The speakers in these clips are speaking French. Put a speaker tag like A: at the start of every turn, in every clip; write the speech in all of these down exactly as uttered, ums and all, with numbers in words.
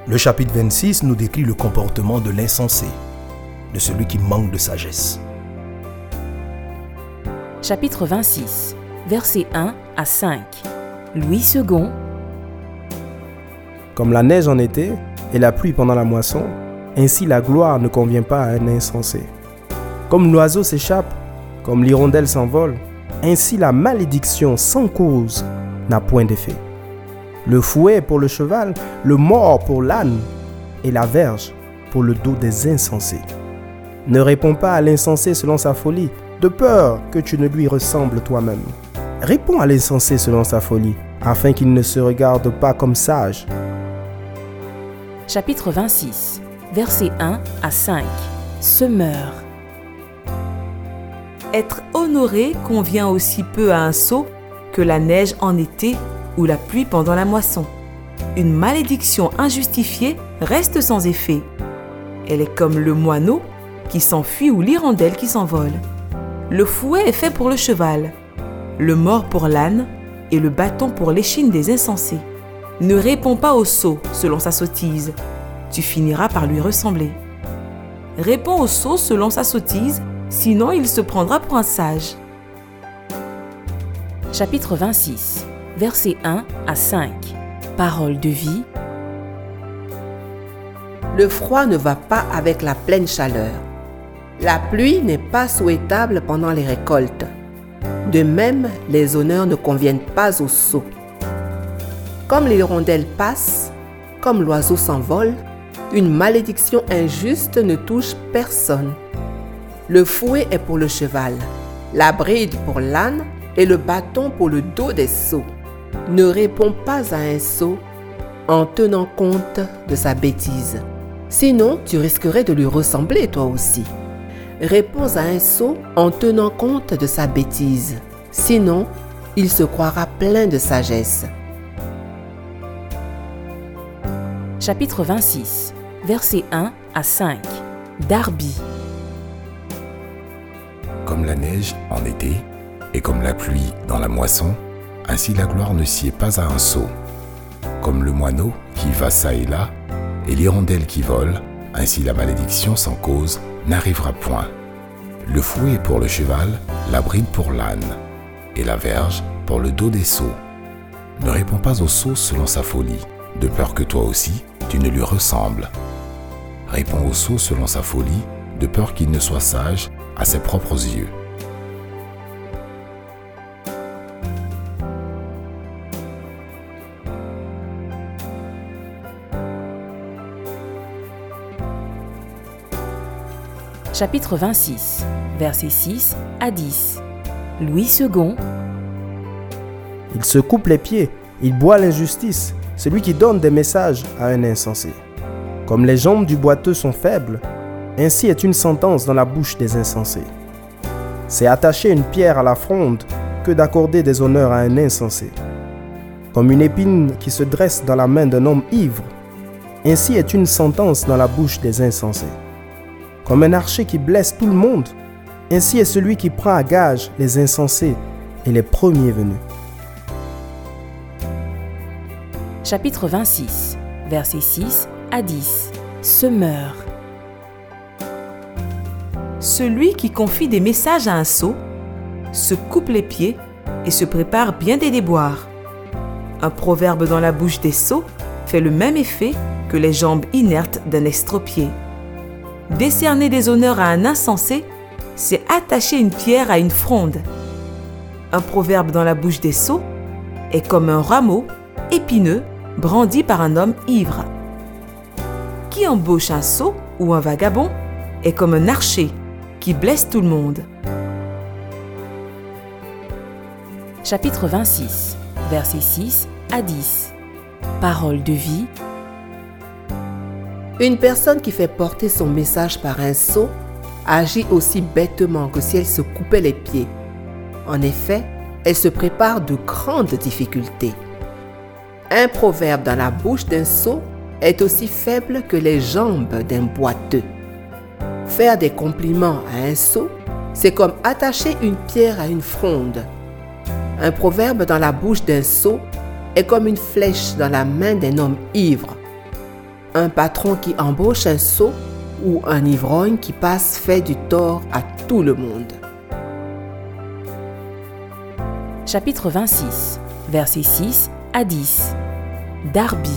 A: Le chapitre vingt-six nous décrit le comportement de l'insensé, de celui qui manque de sagesse.
B: Chapitre vingt-six, versets un à cinq. Louis second.
C: Comme la neige en été et la pluie pendant la moisson, ainsi la gloire ne convient pas à un insensé. Comme l'oiseau s'échappe, comme l'hirondelle s'envole, ainsi la malédiction sans cause n'a point d'effet. Le fouet pour le cheval, le mors pour l'âne et la verge pour le dos des insensés. Ne réponds pas à l'insensé selon sa folie, de peur que tu ne lui ressembles toi-même. Réponds à l'insensé selon sa folie, afin qu'il ne se regarde pas comme sage.
B: Chapitre vingt-six, versets un à cinq. Semeur.
D: Être honoré convient aussi peu à un sot que la neige en été ou la pluie pendant la moisson. Une malédiction injustifiée reste sans effet. Elle est comme le moineau qui s'enfuit ou l'hirondelle qui s'envole. Le fouet est fait pour le cheval, le mors pour l'âne et le bâton pour l'échine des insensés. Ne réponds pas au sot selon sa sottise, tu finiras par lui ressembler. Réponds au sot selon sa sottise, sinon il se prendra pour un sage.
B: Chapitre vingt-six, versets un à cinq. Parole de vie.
E: Le froid ne va pas avec la pleine chaleur. La pluie n'est pas souhaitable pendant les récoltes. De même, les honneurs ne conviennent pas aux sots. Comme l'hirondelle passe, comme l'oiseau s'envole, une malédiction injuste ne touche personne. Le fouet est pour le cheval, la bride pour l'âne et le bâton pour le dos des sots. Ne réponds pas à un sot en tenant compte de sa bêtise. Sinon, tu risquerais de lui ressembler toi aussi. Réponds à un sot en tenant compte de sa bêtise. Sinon, il se croira plein de sagesse.
B: Chapitre vingt-six, versets un à cinq. Darby.
F: Comme la neige en été et comme la pluie dans la moisson, ainsi la gloire ne sied pas à un sot. Comme le moineau qui va çà et là et l'hirondelle qui vole, ainsi la malédiction sans cause n'arrivera point. Le fouet pour le cheval, la bride pour l'âne et la verge pour le dos des sots. Ne réponds pas au sot selon sa folie, de peur que toi aussi tu ne lui ressembles. Réponds au sot selon sa folie, de peur qu'il ne soit sage à ses propres yeux.
B: Chapitre vingt-six, versets six à dix. Louis second.
C: Il se coupe les pieds, il boit l'injustice, celui qui donne des messages à un insensé. Comme les jambes du boiteux sont faibles, ainsi est une sentence dans la bouche des insensés. C'est attacher une pierre à la fronde que d'accorder des honneurs à un insensé. Comme une épine qui se dresse dans la main d'un homme ivre, ainsi est une sentence dans la bouche des insensés. Comme un archer qui blesse tout le monde, ainsi est celui qui prend à gage les insensés et les premiers venus.
B: Chapitre vingt-six, versets six à dix. Semeur.
D: Celui qui confie des messages à un sot se coupe les pieds et se prépare bien des déboires. Un proverbe dans la bouche des sots fait le même effet que les jambes inertes d'un estropié. Décerner des honneurs à un insensé, c'est attacher une pierre à une fronde. Un proverbe dans la bouche des sots est comme un rameau épineux brandi par un homme ivre. Qui embauche un sot ou un vagabond est comme un archer qui blesse tout le monde.
B: Chapitre vingt-six, versets six à dix. Parole de vie.
E: Une personne qui fait porter son message par un sot agit aussi bêtement que si elle se coupait les pieds. En effet, elle se prépare de grandes difficultés. Un proverbe dans la bouche d'un sot est aussi faible que les jambes d'un boiteux. Faire des compliments à un sot, c'est comme attacher une pierre à une fronde. Un proverbe dans la bouche d'un sot est comme une flèche dans la main d'un homme ivre. un patron qui embauche un sot ou un ivrogne qui passe fait du tort à tout le monde.
B: Chapitre vingt-six, versets six à dix. Darby.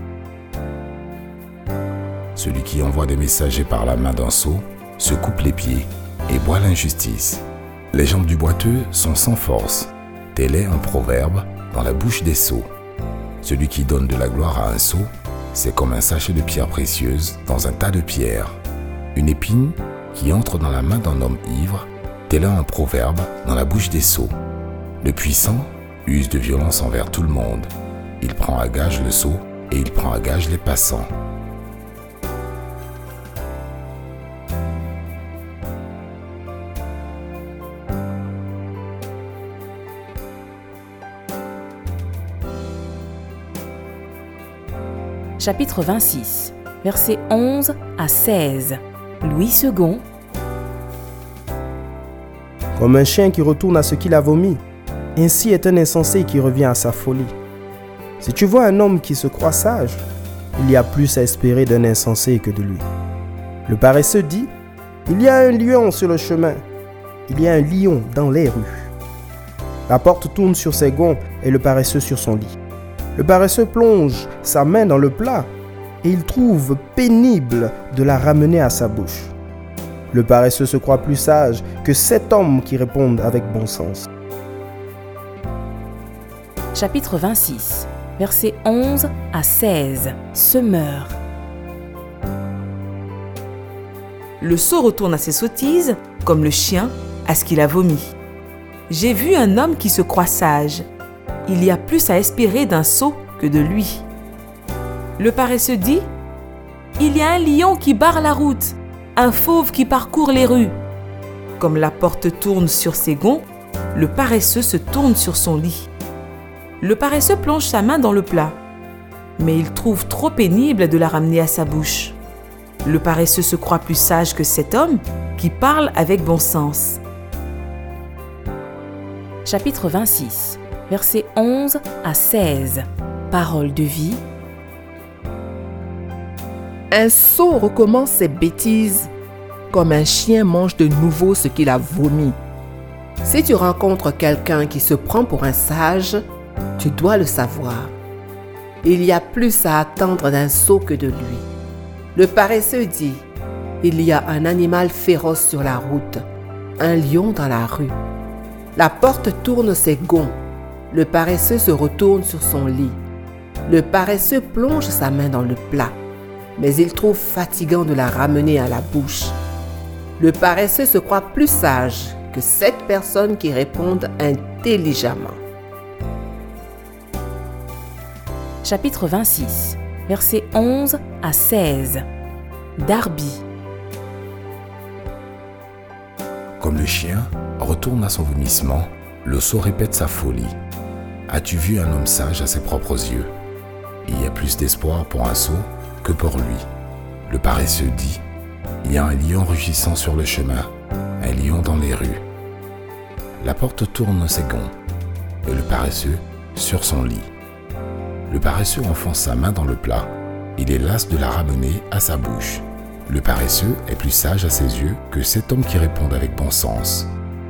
F: Celui qui envoie des messagers par la main d'un sot se coupe les pieds et boit l'injustice. Les jambes du boiteux sont sans force. Tel est un proverbe dans la bouche des sots. Celui qui donne de la gloire à un sot, c'est comme un sachet de pierres précieuses dans un tas de pierres. Une épine qui entre dans la main d'un homme ivre, tel est un proverbe dans la bouche des sots. Le puissant use de violence envers tout le monde. Il prend à gage le sot et il prend à gage les passants.
B: Chapitre vingt-six, versets onze à seize. Louis second.
C: Comme un chien qui retourne à ce qu'il a vomi, ainsi est un insensé qui revient à sa folie. Si tu vois un homme qui se croit sage, il y a plus à espérer d'un insensé que de lui. Le paresseux dit, il y a un lion sur le chemin, il y a un lion dans les rues. La porte tourne sur ses gonds et le paresseux sur son lit. Le paresseux plonge sa main dans le plat et il trouve pénible de la ramener à sa bouche. Le paresseux se croit plus sage que sept hommes qui répondent avec bon sens.
B: Chapitre vingt-six, versets onze à seize. Semeur.
D: Le sot retourne à ses sottises comme le chien à ce qu'il a vomi. J'ai vu un homme qui se croit sage. Il y a plus à espérer d'un sot que de lui. Le paresseux dit, il y a un lion qui barre la route, un fauve qui parcourt les rues. Comme la porte tourne sur ses gonds, le paresseux se tourne sur son lit. Le paresseux plonge sa main dans le plat, mais il trouve trop pénible de la ramener à sa bouche. Le paresseux se croit plus sage que cet homme qui parle avec bon sens.
B: Chapitre vingt-six, versets onze à seize. Parole de vie.
E: Un sot recommence ses bêtises comme un chien mange de nouveau ce qu'il a vomi. Si tu rencontres quelqu'un qui se prend pour un sage, tu dois le savoir. Il y a plus à attendre d'un sot que de lui. Le paresseux dit, il y a un animal féroce sur la route, un lion dans la rue. La porte tourne ses gonds. Le paresseux se retourne sur son lit. Le paresseux plonge sa main dans le plat, mais il trouve fatigant de la ramener à la bouche. Le paresseux se croit plus sage que sept personnes qui répondent intelligemment.
B: Chapitre vingt-six, versets onze à seize. Darby.
F: Comme le chien retourne à son vomissement, le sot répète sa folie. As-tu vu un homme sage à ses propres yeux? Il y a plus d'espoir pour un sot que pour lui. Le paresseux dit, il y a un lion rugissant sur le chemin, un lion dans les rues. La porte tourne ses gonds, et le paresseux sur son lit. Le paresseux enfonce sa main dans le plat, il est las de la ramener à sa bouche. Le paresseux est plus sage à ses yeux que cet homme qui répond avec bon sens.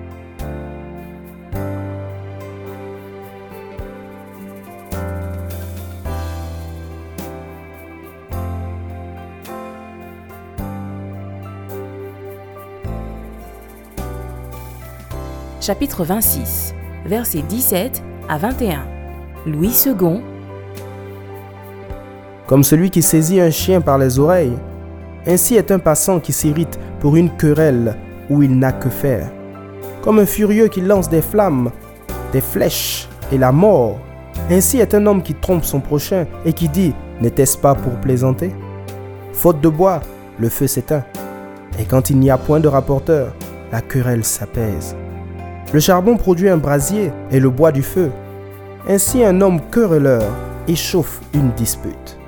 B: Chapitre vingt-six, versets dix-sept à vingt et un. Louis second.
C: Comme celui qui saisit un chien par les oreilles, ainsi est un passant qui s'irrite pour une querelle où il n'a que faire. Comme un furieux qui lance des flammes, des flèches et la mort, ainsi est un homme qui trompe son prochain et qui dit « N'était-ce pas pour plaisanter ?» Faute de bois, le feu s'éteint. Et quand il n'y a point de rapporteur, la querelle s'apaise. Le charbon produit un brasier et le bois du feu. Ainsi un homme querelleur échauffe une dispute.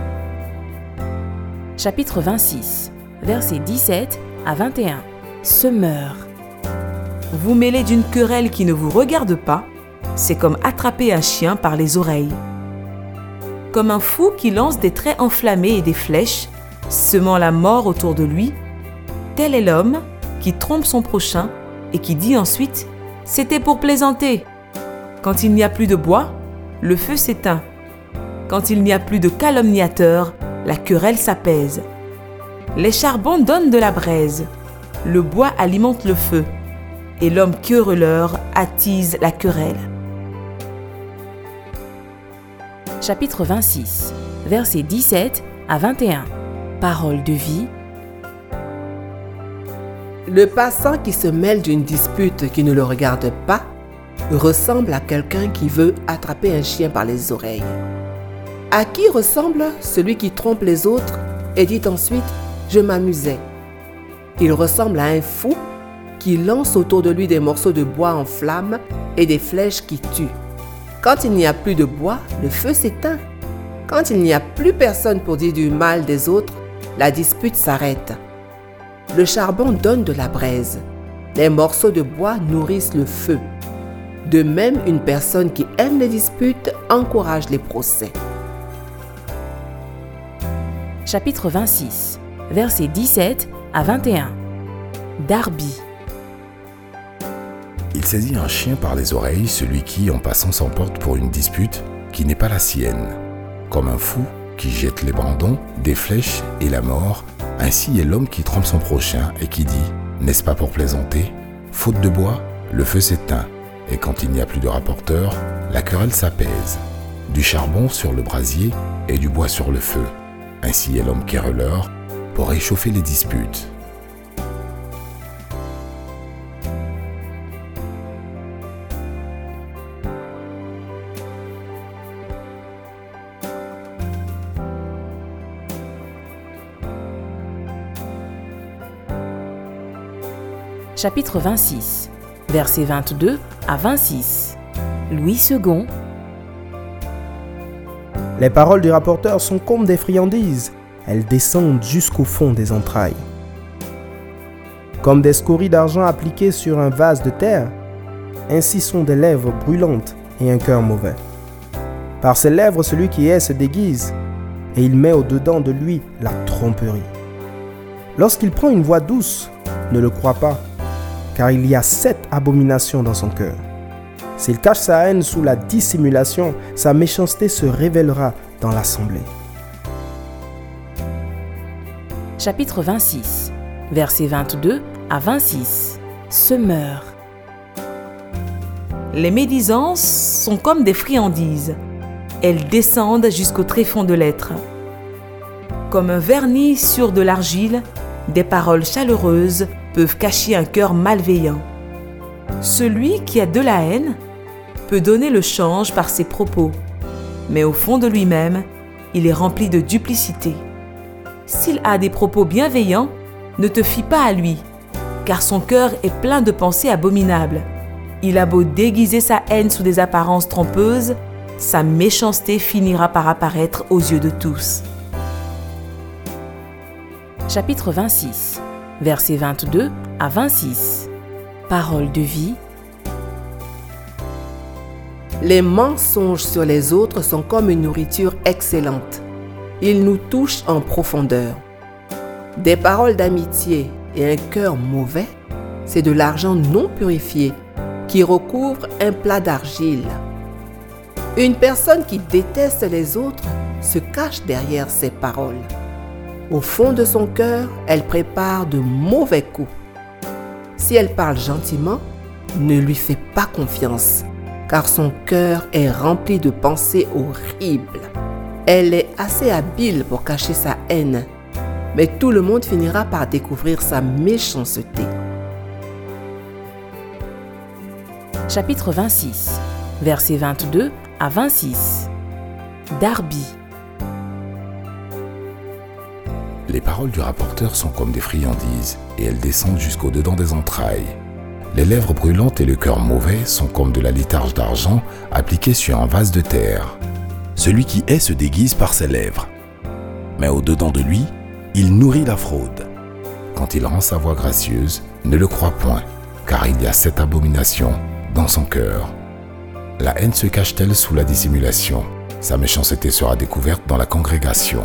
B: Chapitre vingt-six, versets dix-sept à vingt et un. Semeur.
D: Vous mêler d'une querelle qui ne vous regarde pas, c'est comme attraper un chien par les oreilles. comme un fou qui lance des traits enflammés et des flèches, semant la mort autour de lui, tel est l'homme qui trompe son prochain et qui dit ensuite « C'était pour plaisanter ». Quand il n'y a plus de bois, le feu s'éteint. Quand il n'y a plus de calomniateurs, la querelle s'apaise. Les charbons donnent de la braise, le bois alimente le feu, et l'homme querelleur attise la querelle.
B: Chapitre vingt-six, versets dix-sept à vingt et un. Parole de vie.
E: Le passant qui se mêle d'une dispute qui ne le regarde pas ressemble à quelqu'un qui veut attraper un chien par les oreilles. À qui ressemble celui qui trompe les autres et dit ensuite « je m'amusais ». Il ressemble à un fou qui lance autour de lui des morceaux de bois en flammes et des flèches qui tuent. Quand il n'y a plus de bois, le feu s'éteint. Quand il n'y a plus personne pour dire du mal des autres, la dispute s'arrête. Le charbon donne de la braise. Les morceaux de bois nourrissent le feu. De même, une personne qui aime les disputes encourage les procès.
B: Chapitre vingt-six, versets dix-sept à vingt et un. Darby.
F: Il saisit un chien par les oreilles, celui qui, en passant, s'emporte pour une dispute qui n'est pas la sienne. Comme un fou qui jette les brandons, des flèches et la mort, ainsi est l'homme qui trompe son prochain et qui dit « N'est-ce pas pour plaisanter ? Faute de bois, le feu s'éteint, et quand il n'y a plus de rapporteur, la querelle s'apaise. Du charbon sur le brasier et du bois sur le feu. Ainsi est l'homme querelleur pour réchauffer les disputes. »
B: Chapitre vingt-six, versets vingt-deux à vingt-six. Louis second.
C: Les paroles du rapporteur sont comme des friandises. Elles descendent jusqu'au fond des entrailles. Comme des scories d'argent appliquées sur un vase de terre, ainsi sont des lèvres brûlantes et un cœur mauvais. Par ses lèvres, celui qui est se déguise, et il met au-dedans de lui la tromperie. Lorsqu'il prend une voix douce, ne le crois pas, car il y a sept abominations dans son cœur. S'il cache sa haine sous la dissimulation, sa méchanceté se révélera dans l'assemblée.
B: Chapitre vingt-six, versets vingt-deux à vingt-six. Semeur.
D: Les médisances sont comme des friandises. Elles descendent jusqu'au tréfonds de l'être. Comme un vernis sur de l'argile, des paroles chaleureuses peuvent cacher un cœur malveillant. Celui qui a de la haine peut donner le change par ses propos, mais au fond de lui-même, il est rempli de duplicité. S'il a des propos bienveillants, ne te fie pas à lui, car son cœur est plein de pensées abominables. Il a beau déguiser sa haine sous des apparences trompeuses, sa méchanceté finira par apparaître aux yeux de tous.
B: Chapitre vingt-six, versets vingt-deux à vingt-six. Parole de vie.
E: Les mensonges sur les autres sont comme une nourriture excellente. Ils nous touchent en profondeur. Des paroles d'amitié et un cœur mauvais, c'est de l'argent non purifié qui recouvre un plat d'argile. Une personne qui déteste les autres se cache derrière ses paroles. Au fond de son cœur, elle prépare de mauvais coups. Si elle parle gentiment, ne lui fais pas confiance, car son cœur est rempli de pensées horribles. Elle est assez habile pour cacher sa haine, mais tout le monde finira par découvrir sa méchanceté.
B: Chapitre vingt-six, versets vingt-deux à vingt-six. Darby.
F: Les paroles du rapporteur sont comme des friandises, et elles descendent jusqu'au dedans des entrailles. Les lèvres brûlantes et le cœur mauvais sont comme de la litharge d'argent appliquée sur un vase de terre. Celui qui hait se déguise par ses lèvres, mais au-dedans de lui, il nourrit la fraude. Quand il rend sa voix gracieuse, ne le crois point, car il y a cette abomination dans son cœur. La haine se cache-t-elle sous la dissimulation? sa méchanceté sera découverte dans la congrégation.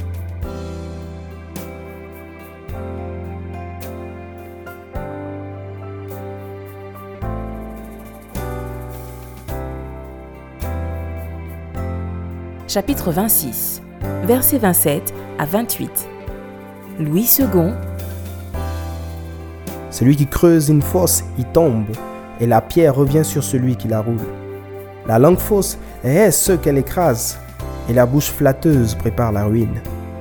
B: Chapitre vingt-six, versets vingt-sept à vingt-huit. Louis second.
C: Celui qui creuse une fosse y tombe, et la pierre revient sur celui qui la roule. La langue fausse est ce qu'elle écrase, et la bouche flatteuse prépare la ruine.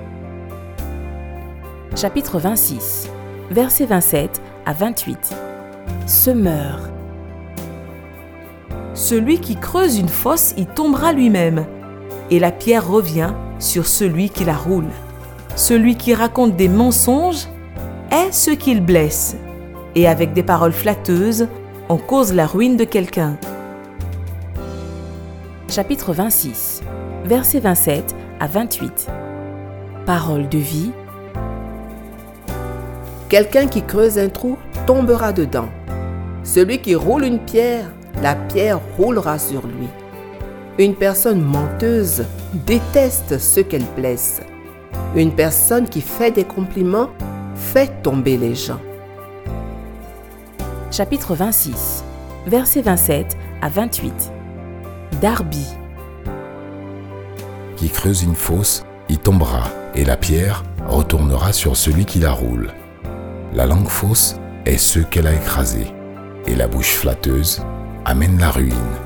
B: Chapitre vingt-six, versets vingt-sept à vingt-huit. Semeur.
D: Celui qui creuse une fosse y tombera lui-même, et la pierre revient sur celui qui la roule. Celui qui raconte des mensonges est ce qu'il blesse, et avec des paroles flatteuses, on cause la ruine de quelqu'un.
B: Chapitre vingt-six, versets vingt-sept à vingt-huit. Parole de vie.
E: Quelqu'un qui creuse un trou tombera dedans. Celui qui roule une pierre, la pierre roulera sur lui. Une personne menteuse déteste ceux qu'elle blesse. Une personne qui fait des compliments fait tomber les gens.
B: Chapitre vingt-six, versets vingt-sept à vingt-huit. Darby.
F: Qui creuse une fosse y tombera, et la pierre retournera sur celui qui la roule. La langue fausse est ce qu'elle a écrasé, et la bouche flatteuse amène la ruine.